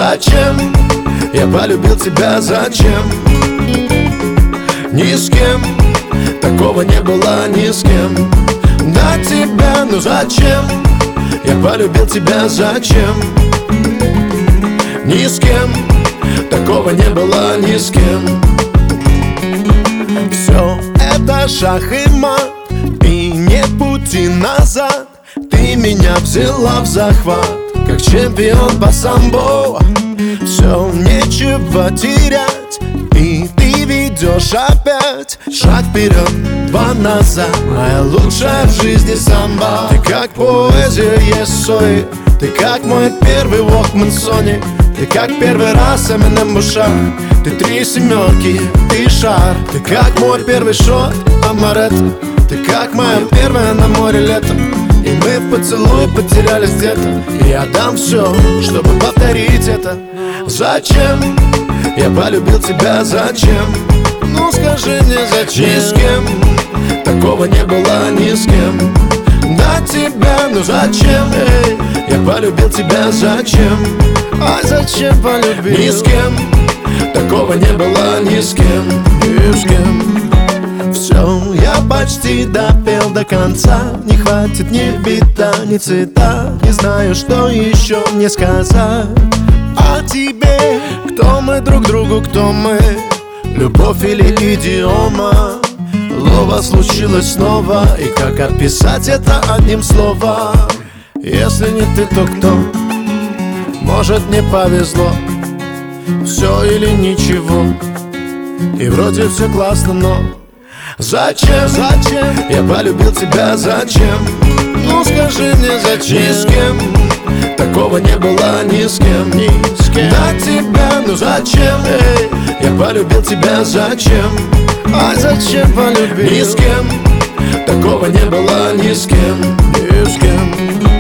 зачем я полюбил тебя, зачем? Ни с кем такого не было, ни с кем до тебя. Ну зачем я полюбил тебя, зачем? Ни с кем такого не было, ни с кем. Все это шах и мат, и нет пути назад. Ты меня взяла в захват, как чемпион по самбо. Все, нечего терять, и ты ведешь опять шаг вперед, два назад. Моя лучшая в жизни самба. Ты как поэзия Есои, ты как мой первый Walkman Sony, ты как первый раз Eminem в ушах. Ты 3 семерки, ты шар. Ты как мой первый шот Амаретто, ты как моя первая на море лето. И мы в поцелуй потерялись где-то. И я дам все, чтобы повторить это. Зачем я полюбил тебя, зачем? Ну скажи мне, зачем? Ни с кем такого не было, ни с кем до тебя. Ну зачем я полюбил тебя, зачем? А зачем полюбил? Ни с кем такого не было, ни с кем, ни с кем. Все, я почти допел до конца. Не хватит ни бита, ни цвета. Не знаю, что еще мне сказать о тебе. Кто мы друг другу, кто мы? Любовь или идиома? Лова случилось снова, и как описать это одним словом? Если не ты, то кто? Может, не повезло. Все или ничего. И вроде все классно, но зачем я полюбил тебя, зачем? Ну скажи мне, зачем? Ни с кем такого не было, ни с кем до тебя. Ну зачем я полюбил тебя, зачем? А зачем полюбил? Ни с кем такого не было, ни с кем, ни с кем.